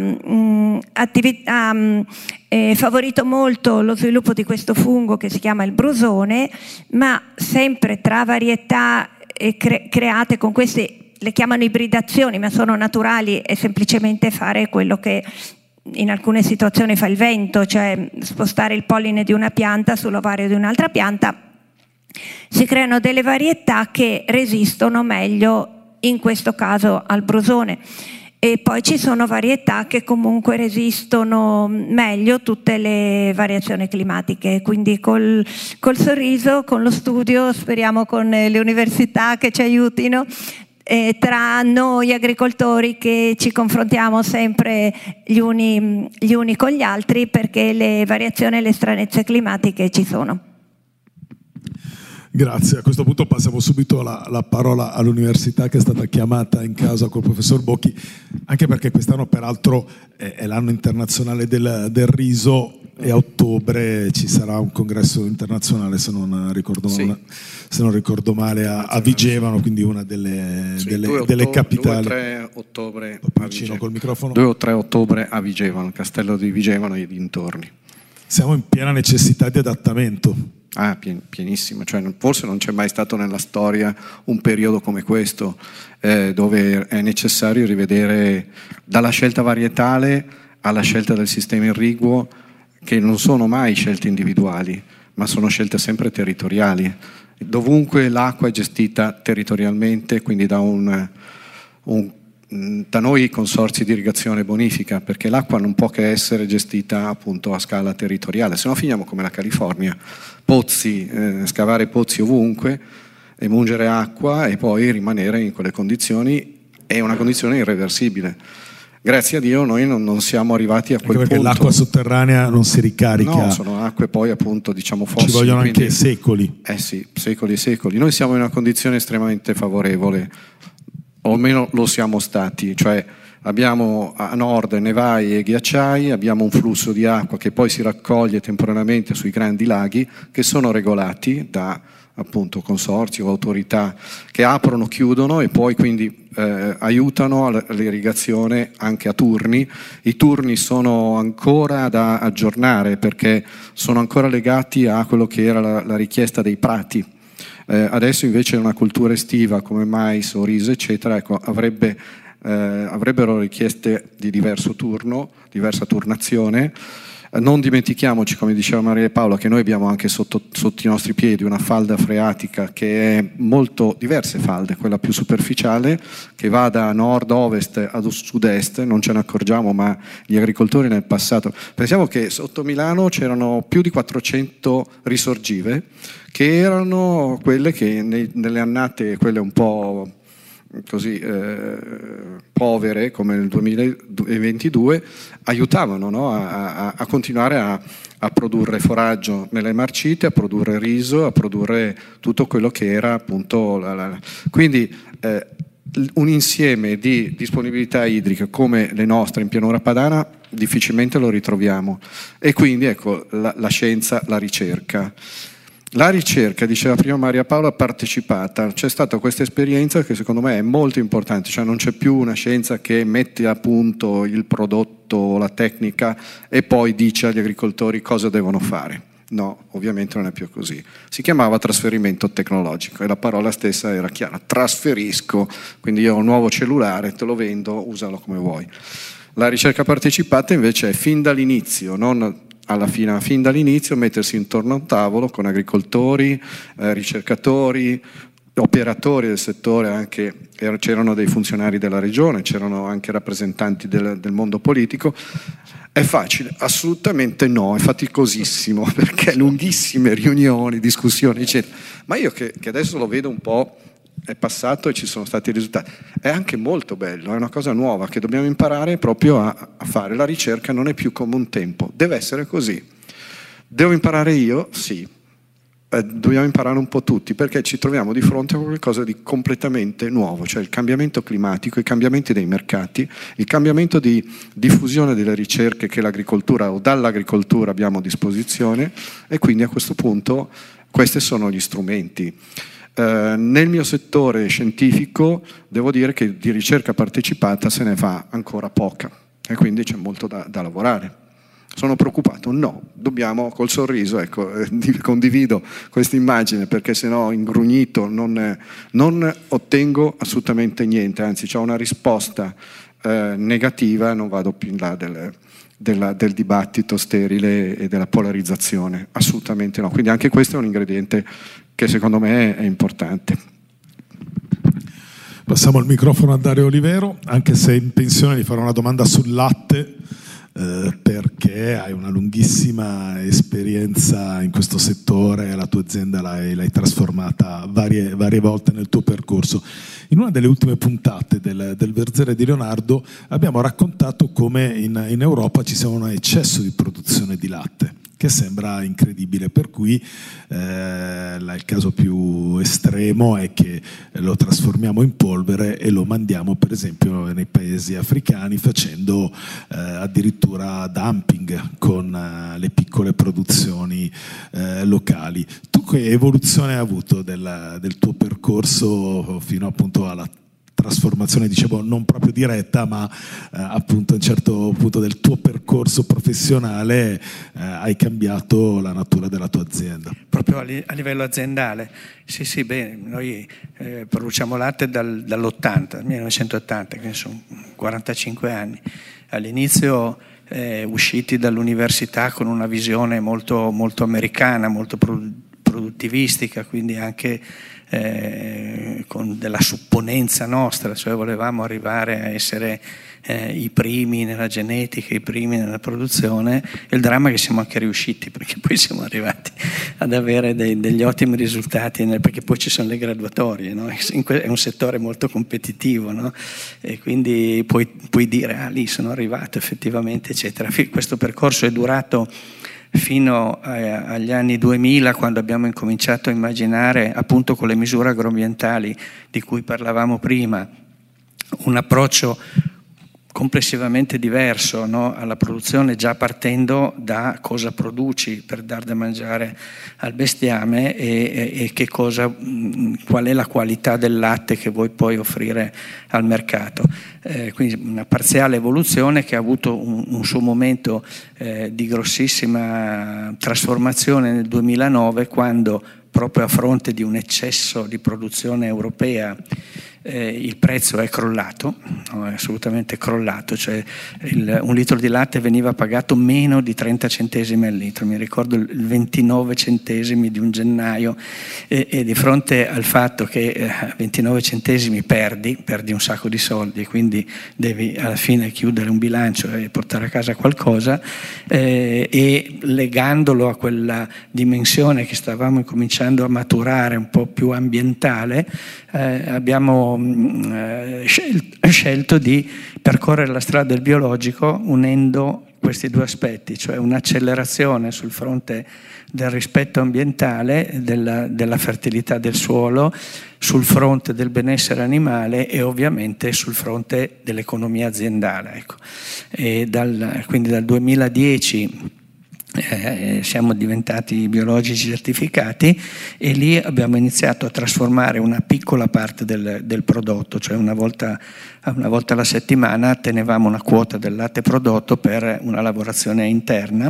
favorito molto lo sviluppo di questo fungo che si chiama il brusone, ma sempre tra varietà create con queste, le chiamano ibridazioni, ma sono naturali, è semplicemente fare quello che in alcune situazioni fa il vento, cioè spostare il polline di una pianta sull'ovario di un'altra pianta. Si creano delle varietà che resistono meglio, in questo caso al brusone, e poi ci sono varietà che comunque resistono meglio tutte le variazioni climatiche. Quindi col sorriso, con lo studio, speriamo con le università che ci aiutino, tra noi agricoltori che ci confrontiamo sempre gli uni con gli altri, perché le variazioni e le stranezze climatiche ci sono. Grazie, a questo punto passiamo subito la parola all'università che è stata chiamata in causa col professor Bocchi, anche perché quest'anno peraltro è l'anno internazionale del riso e a ottobre ci sarà un congresso internazionale, se non ricordo male, a Vigevano, quindi una delle capitali. 2 o 3 ottobre a Vigevano, col microfono. 2 o 3 ottobre a Vigevano, Castello di Vigevano e dintorni. Siamo in piena necessità di adattamento. Pienissimo, cioè forse non c'è mai stato nella storia un periodo come questo, dove è necessario rivedere dalla scelta varietale alla scelta del sistema irriguo, che non sono mai scelte individuali, ma sono scelte sempre territoriali. Dovunque l'acqua è gestita territorialmente, quindi da noi consorzi di irrigazione e bonifica, perché l'acqua non può che essere gestita appunto a scala territoriale, se no finiamo come la California, pozzi, scavare pozzi ovunque, emungere acqua e poi rimanere in quelle condizioni, è una condizione irreversibile. Grazie a Dio noi non siamo arrivati a quel punto. Perché l'acqua sotterranea non si ricarica. No, sono acque poi appunto fossili. Ci vogliono anche secoli. Sì, secoli e secoli. Noi siamo in una condizione estremamente favorevole, o almeno lo siamo stati, cioè abbiamo a nord nevai e ghiacciai, abbiamo un flusso di acqua che poi si raccoglie temporaneamente sui grandi laghi, che sono regolati da appunto consorzi o autorità che aprono, chiudono e poi quindi aiutano all'irrigazione anche a turni. I turni sono ancora da aggiornare perché sono ancora legati a quello che era la richiesta dei prati. Adesso invece una cultura estiva come mais o riso eccetera, ecco, avrebbero richieste di diverso turno, diversa turnazione. Non dimentichiamoci, come diceva Maria Paola, che noi abbiamo anche sotto i nostri piedi una falda freatica che è molto diverse falde, quella più superficiale che va da nord-ovest ad sud-est, non ce ne accorgiamo, ma gli agricoltori nel passato, pensiamo che sotto Milano c'erano più di 400 risorgive che erano quelle che nelle annate, quelle un po' così povere come nel 2022 aiutavano, no? a continuare a produrre foraggio nelle marcite, a produrre riso, a produrre tutto quello che era appunto quindi un insieme di disponibilità idrica come le nostre in pianura padana difficilmente lo ritroviamo, e quindi ecco la scienza, la ricerca. La ricerca, diceva prima Maria Paola, partecipata. C'è stata questa esperienza che secondo me è molto importante, cioè non c'è più una scienza che mette a punto il prodotto, la tecnica e poi dice agli agricoltori cosa devono fare. No, ovviamente non è più così. Si chiamava trasferimento tecnologico e la parola stessa era chiara: trasferisco, quindi io ho un nuovo cellulare, te lo vendo, usalo come vuoi. La ricerca partecipata invece è fin dall'inizio, non alla fine, fin dall'inizio mettersi intorno a un tavolo con agricoltori, ricercatori, operatori del settore, anche c'erano dei funzionari della regione, c'erano anche rappresentanti del mondo politico. È facile? Assolutamente no, è faticosissimo perché lunghissime riunioni, discussioni eccetera, ma io che adesso lo vedo un po', è passato e ci sono stati i risultati, è anche molto bello, è una cosa nuova che dobbiamo imparare proprio a fare. La ricerca non è più come un tempo, deve essere così. Devo imparare io? Sì, dobbiamo imparare un po' tutti, perché ci troviamo di fronte a qualcosa di completamente nuovo, cioè il cambiamento climatico, i cambiamenti dei mercati, il cambiamento di diffusione delle ricerche che l'agricoltura o dall'agricoltura abbiamo a disposizione, e quindi a questo punto questi sono gli strumenti. Nel mio settore scientifico devo dire che di ricerca partecipata se ne fa ancora poca e quindi c'è molto da lavorare. Sono preoccupato? No, dobbiamo col sorriso, ecco, condivido questa immagine, perché se no ingrugnito non ottengo assolutamente niente, anzi c'ho una risposta negativa, non vado più in là del dibattito sterile e della polarizzazione, assolutamente no. Quindi anche questo è un ingrediente che secondo me è importante. Passiamo il microfono a Dario Olivero, anche se in pensione gli farò una domanda sul latte, perché hai una lunghissima esperienza in questo settore, la tua azienda l'hai trasformata varie volte nel tuo percorso. In una delle ultime puntate del Verzere di Leonardo abbiamo raccontato come in Europa ci sia un eccesso di produzione di latte, che sembra incredibile, per cui il caso più estremo è che lo trasformiamo in polvere e lo mandiamo per esempio nei paesi africani, facendo addirittura dumping con le piccole produzioni locali. Tu che evoluzione hai avuto del tuo percorso fino appunto alla trasformazione, dicevo, non proprio diretta, ma appunto a un certo punto del tuo percorso professionale hai cambiato la natura della tua azienda? Proprio a livello aziendale? Sì, beh, noi produciamo latte dal 1980, quindi sono 45 anni. All'inizio usciti dall'università con una visione molto, molto americana, molto produttivistica, quindi anche con della supponenza nostra, cioè volevamo arrivare a essere i primi nella genetica, i primi nella produzione. Il dramma è che siamo anche riusciti, perché poi siamo arrivati ad avere degli ottimi risultati, perché poi ci sono le graduatorie, no? È un settore molto competitivo, no? E quindi puoi dire lì sono arrivato effettivamente, eccetera. Questo percorso è durato fino agli anni 2000, quando abbiamo incominciato a immaginare, appunto con le misure agroambientali di cui parlavamo prima, un approccio complessivamente diverso, no? Alla produzione, già partendo da cosa produci per dar da mangiare al bestiame e qual è la qualità del latte che vuoi poi offrire al mercato. Quindi una parziale evoluzione che ha avuto un suo momento di grossissima trasformazione nel 2009, quando proprio a fronte di un eccesso di produzione europea il prezzo è crollato, è assolutamente crollato, cioè un litro di latte veniva pagato meno di 30 centesimi al litro, mi ricordo il 29 centesimi di un gennaio, e di fronte al fatto che a 29 centesimi perdi un sacco di soldi, quindi devi alla fine chiudere un bilancio e portare a casa qualcosa, e legandolo a quella dimensione che stavamo incominciando a maturare, un po' più ambientale, abbiamo scelto di percorrere la strada del biologico unendo questi due aspetti, cioè un'accelerazione sul fronte del rispetto ambientale, della fertilità del suolo, sul fronte del benessere animale e ovviamente sul fronte dell'economia aziendale. Ecco. Quindi dal 2010 siamo diventati biologici certificati, e lì abbiamo iniziato a trasformare una piccola parte del prodotto, cioè una volta alla settimana tenevamo una quota del latte prodotto per una lavorazione interna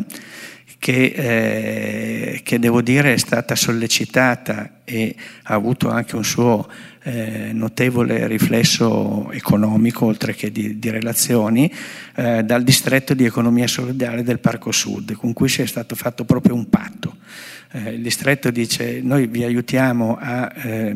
che devo dire è stata sollecitata e ha avuto anche un suo notevole riflesso economico, oltre che di relazioni, dal distretto di economia solidale del Parco Sud, con cui si è stato fatto proprio un patto. Il distretto dice: noi vi aiutiamo a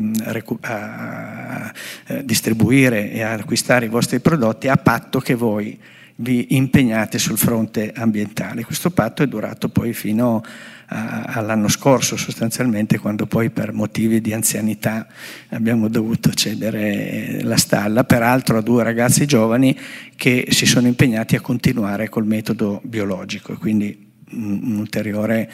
distribuire e a acquistare i vostri prodotti, a patto che voi vi impegnate sul fronte ambientale. Questo patto è durato poi fino all'anno scorso, sostanzialmente, quando poi per motivi di anzianità abbiamo dovuto cedere la stalla, peraltro a 2 ragazzi giovani che si sono impegnati a continuare col metodo biologico. Quindi un ulteriore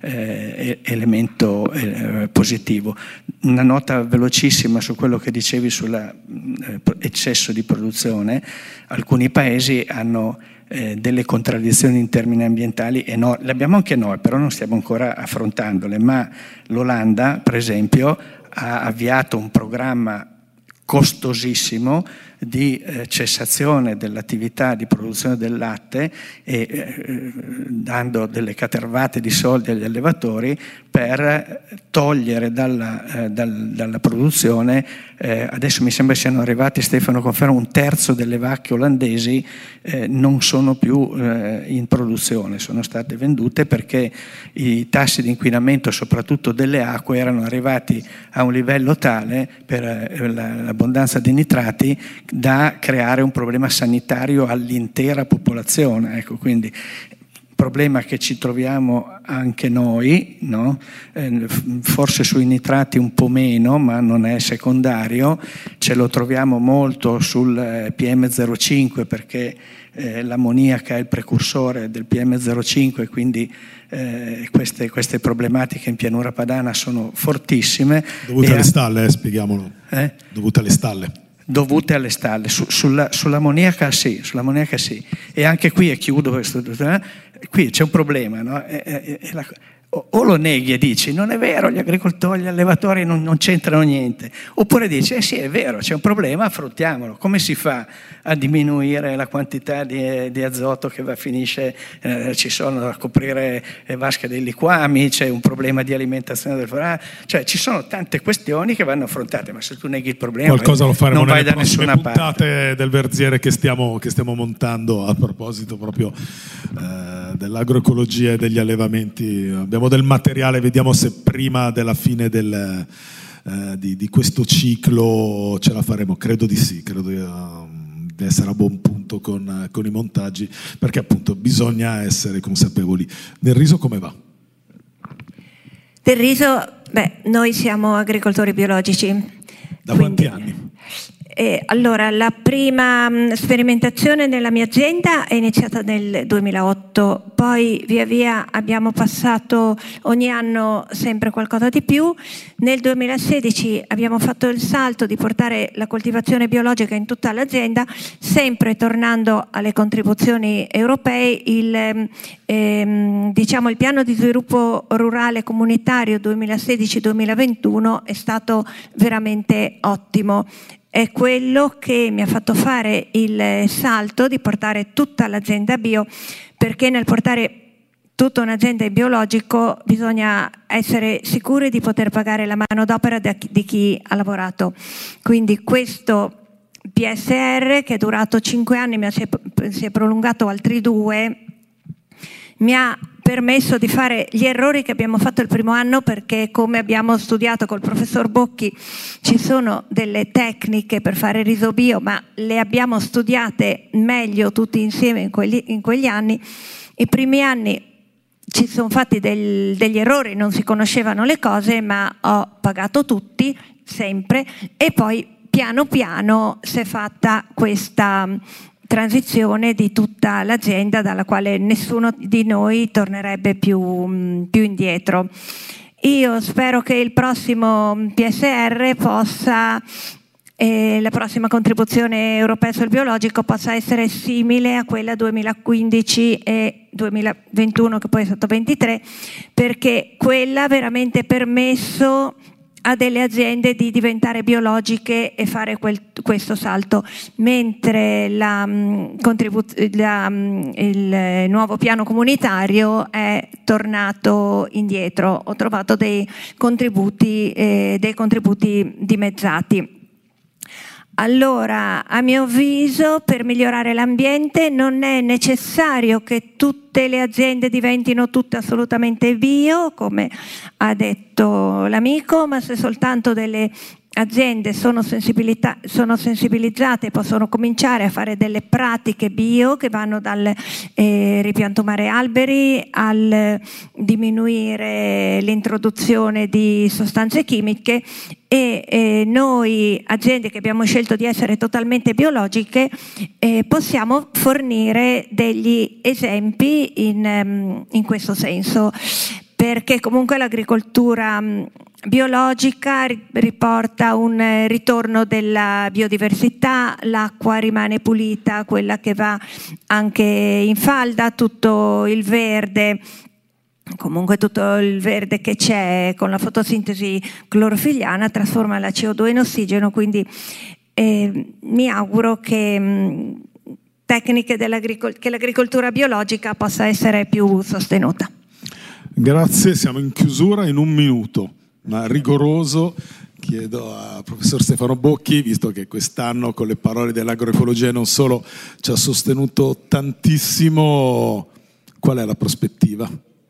elemento positivo. Una nota velocissima su quello che dicevi sull'eccesso di produzione. Alcuni paesi hanno delle contraddizioni in termini ambientali e le abbiamo anche noi, però non stiamo ancora affrontandole, ma l'Olanda per esempio ha avviato un programma costosissimo di cessazione dell'attività di produzione del latte e dando delle catervate di soldi agli allevatori per togliere dalla produzione, adesso mi sembra siano arrivati, Stefano conferma, 1/3 delle vacche olandesi non sono più in produzione, sono state vendute perché i tassi di inquinamento soprattutto delle acque erano arrivati a un livello tale per l'abbondanza di nitrati da creare un problema sanitario all'intera popolazione. Ecco, quindi problema che ci troviamo anche noi, no? Forse sui nitrati un po' meno, ma non è secondario, ce lo troviamo molto sul PM05 perché l'ammoniaca è il precursore del PM05, quindi queste problematiche in pianura padana sono fortissime. Dovute alle stalle, spieghiamolo. Dovute alle stalle. Dovute alle stalle. Sull'ammoniaca sì, e anche qui, e chiudo questo, qui c'è un problema, no? O lo neghi e dici non è vero, gli agricoltori, gli allevatori non c'entrano niente, oppure dici sì è vero, c'è un problema, affrontiamolo. Come si fa a diminuire la quantità di azoto che finisce, ci sono da coprire vasche dei liquami, c'è un problema di alimentazione del forage, cioè ci sono tante questioni che vanno affrontate, ma se tu neghi il problema qualcosa lo faremo non vai nelle da nessuna puntate parte del Verziere che stiamo montando a proposito proprio dell'agroecologia e degli allevamenti. Abbiamo del materiale, vediamo se prima della fine di questo ciclo ce la faremo. Credo di sì, credo di essere a buon punto con i montaggi, perché appunto bisogna essere consapevoli. Del riso come va? Del riso, noi siamo agricoltori biologici. Da quanti anni? Allora, la prima sperimentazione nella mia azienda è iniziata nel 2008, poi via via abbiamo passato ogni anno sempre qualcosa di più. Nel 2016 abbiamo fatto il salto di portare la coltivazione biologica in tutta l'azienda, sempre tornando alle contribuzioni europee. Il piano di sviluppo rurale comunitario 2016-2021 è stato veramente ottimo. È quello che mi ha fatto fare il salto di portare tutta l'azienda bio, perché nel portare tutta un'azienda in biologico bisogna essere sicuri di poter pagare la manodopera di chi ha lavorato. Quindi questo PSR, che è durato 5 anni, ma si è prolungato altri 2, mi ha permesso di fare gli errori che abbiamo fatto il primo anno, perché come abbiamo studiato col professor Bocchi ci sono delle tecniche per fare riso bio, ma le abbiamo studiate meglio tutti insieme in quegli anni. I primi anni ci sono fatti degli errori, non si conoscevano le cose, ma ho pagato tutti sempre, e poi piano piano si è fatta questa transizione di tutta l'azienda, dalla quale nessuno di noi tornerebbe più indietro. Io spero che il prossimo PSR la prossima contribuzione europea sul biologico possa essere simile a quella 2015 e 2021, che poi è stato 23, perché quella ha veramente permesso a delle aziende di diventare biologiche e fare questo salto, mentre il nuovo piano comunitario è tornato indietro. Ho trovato dei contributi dimezzati. Allora, a mio avviso, per migliorare l'ambiente non è necessario che tutte le aziende diventino tutte assolutamente bio, come ha detto l'amico, ma se soltanto delle aziende sono sensibilizzate, possono cominciare a fare delle pratiche bio che vanno dal ripiantumare alberi al diminuire l'introduzione di sostanze chimiche, e noi aziende che abbiamo scelto di essere totalmente biologiche possiamo fornire degli esempi in questo senso, perché comunque l'agricoltura biologica riporta un ritorno della biodiversità, l'acqua rimane pulita, quella che va anche in falda, tutto il verde, comunque tutto il verde che c'è con la fotosintesi clorofilliana trasforma la CO2 in ossigeno, quindi mi auguro che tecniche che l'agricoltura biologica possa essere più sostenuta. Grazie, siamo in chiusura in 1 minuto, ma rigoroso. Chiedo al professor Stefano Bocchi, visto che quest'anno con le parole dell'agroecologia non solo ci ha sostenuto tantissimo, qual è la prospettiva?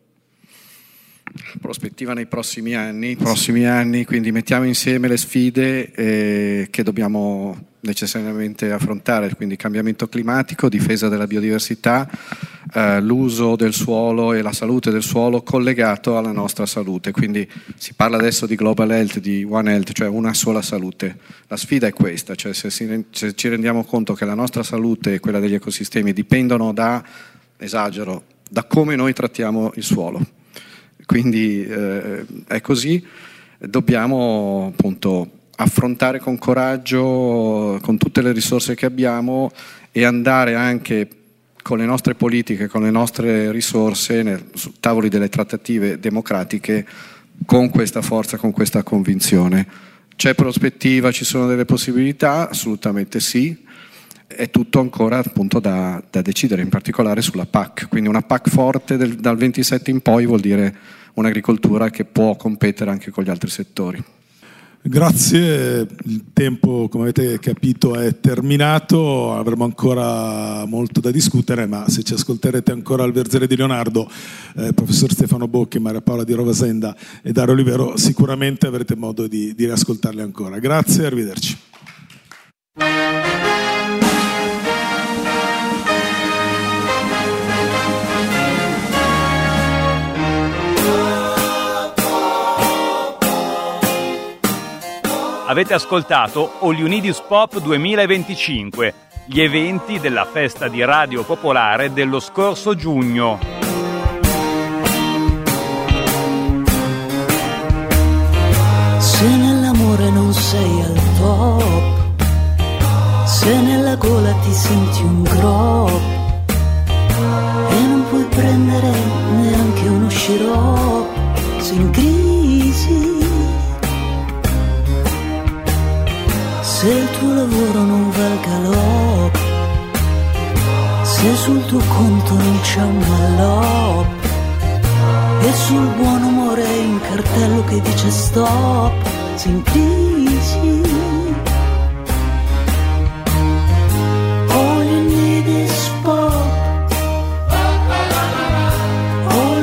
Prospettiva nei prossimi anni, quindi mettiamo insieme le sfide che dobbiamo necessariamente affrontare, quindi cambiamento climatico, difesa della biodiversità, l'uso del suolo e la salute del suolo collegato alla nostra salute, quindi si parla adesso di Global Health, di One Health, cioè una sola salute. La sfida è questa, cioè se ci rendiamo conto che la nostra salute e quella degli ecosistemi dipendono da come noi trattiamo il suolo. Quindi è così, dobbiamo appunto affrontare con coraggio, con tutte le risorse che abbiamo, e andare anche con le nostre politiche, con le nostre risorse su tavoli delle trattative democratiche con questa forza, con questa convinzione. C'è prospettiva, ci sono delle possibilità? Assolutamente sì. È tutto ancora appunto da decidere, in particolare sulla PAC, quindi una PAC forte dal 27 in poi vuol dire un'agricoltura che può competere anche con gli altri settori. Grazie, il tempo come avete capito è terminato, avremo ancora molto da discutere, ma se ci ascolterete ancora al Verzere di Leonardo, professor Stefano Bocchi, Maria Paola Di Rovasenda e Dario Olivero, sicuramente avrete modo di riascoltarli ancora. Grazie e arrivederci. Avete ascoltato All You Need Is Pop 2025, gli eventi della festa di Radio Popolare dello scorso giugno. Se nell'amore non sei al top, se nella gola ti senti un grop e non puoi prendere neanche uno sciroppo, sei in crisi. Se il tuo lavoro non va al galop, se sul tuo conto non c'è un mallop e sul buon umore un cartello che dice stop, sei in crisi.